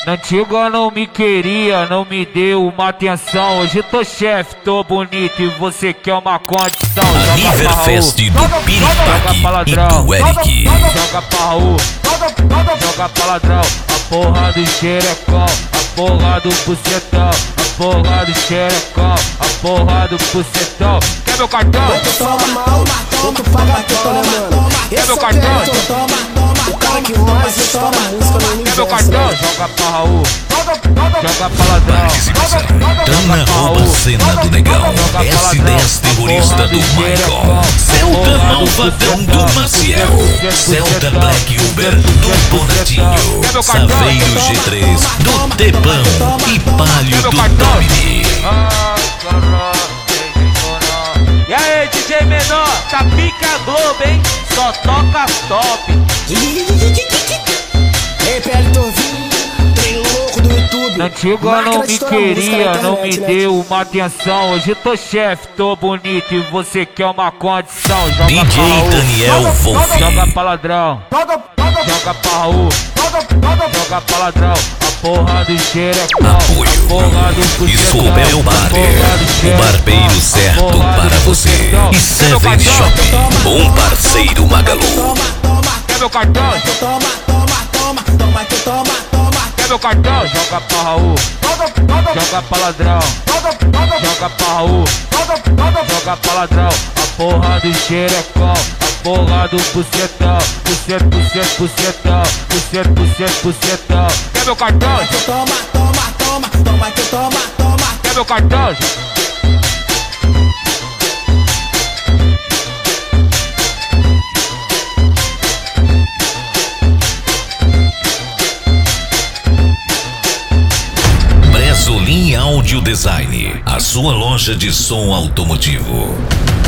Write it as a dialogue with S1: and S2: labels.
S1: Na antiga não me queria, não me deu uma atenção. Hoje tô chefe, tô bonito e você quer uma condição.
S2: A Riverfest do Piripaque e do Eric.
S1: Joga pra Raul, joga pra ladrão. A porra do xerecão, a porra do bucetão. A porra do xerecão, a porra do bucetão. Quer meu cartão?
S3: Toma, tu paga tudo, né, mano?
S1: Quer meu cartão?
S3: O cara que mais estoura música no
S1: Quer meu
S3: universo,
S1: cartão?
S3: né?
S1: Joga pra Raul, joga pra ladrão.
S2: Participação. Tana rouba cena do negão. S10 terrorista do Michael. Celta malvadão do Maciel. Celta Black Uber do Bonatinho. Saveiro G3 do Tepão. E Palio do Domini.
S1: E aí, DJ Menor, tá pica Globo, hein? Só toca top.
S3: Ei, PL Torvinho, trem louco do YouTube.
S1: Na antiga
S3: Máquina
S1: não
S3: de
S1: me
S3: estourar música
S1: queria,
S3: na
S1: não me
S3: internet, né?
S1: deu uma atenção. Hoje tô chefe, tô bonito e você quer uma condição. Joga
S2: DJ
S1: pra Raul,
S2: Daniel Wolf.
S1: joga pra ladrão, joga pra Raul, joga pra ladrão. A porra do xerecão,
S2: Apoio.
S1: a porra do bucetão.
S2: Iscobel Barber, o barbeiro certo para você. E Seven Shop, um parceiro Magalu.
S1: Quer meu cartão? Quer meu cartão? Joga pra Raul, joga pra ladrão, joga pra Raul, joga pra ladrão. A porra do xerecão, a porra do bucetão. Bucetão, bucetão. Quer meu cartão? Quer meu cartão?
S2: Bresolim Audio Design, a sua loja de som automotivo.